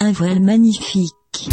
Un voile magnifique.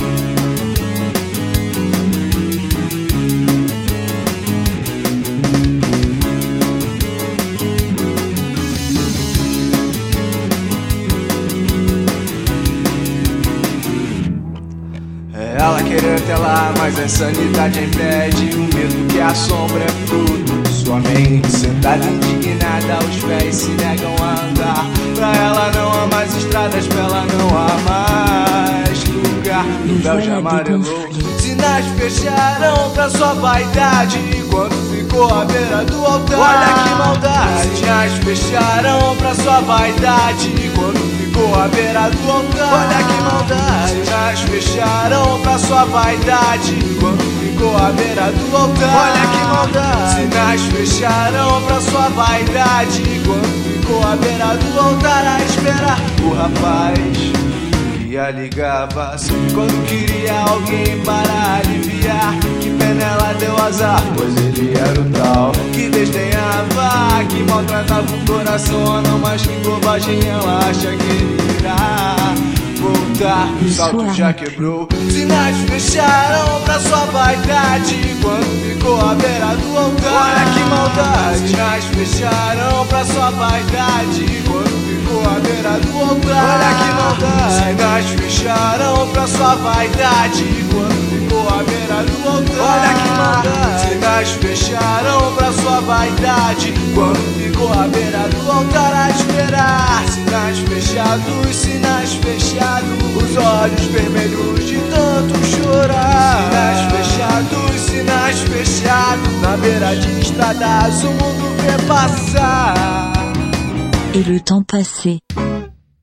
Ela querer telar, mas a insanidade a impede. O medo que assombra é fruto de sua mente. Sentada indignada, os pés se negam a andar. Pra ela não há mais estradas, pra ela não há mais lugar. O véu já amarelou, sinais fecharam pra sua vaidade. Quando ficou à beira do altar, olha que maldade. Sinais fecharam pra sua vaidade. Quando ficou à beira do altar, olha que maldade. Sinais fecharam pra sua vaidade. Quando ficou à beira do altar, olha que maldade. Sinais fecharam pra sua vaidade. Quando ficou à beira do altar a esperar o rapaz que a ligava sempre quando queria alguém para aliviar. Que pena ela deu azar, pois ele era o tal que desdenhava, que maltratava o coração. Não, mas que bobagem, ela acha que ele irá voltar. O salto já quebrou, sinais fecharam pra sua vaidade. Quando ficou à beira do altar, olha que maldade. Sinais fecharam pra sua vaidade. Quando ficou à beira do altar, olha que maldade. Sinais fecharam pra sua vaidade. Quando ficou à beira do altar, olha que maldade. Sinais fecharam pra sua vaidade. Quando ficou à beira do altar a esperar. Sinais fechados, sinais fechados. Os olhos vermelhos de tanto chorar. Sinais fechados. Na beira de estradas o mundo vê passar. Et le temps passé.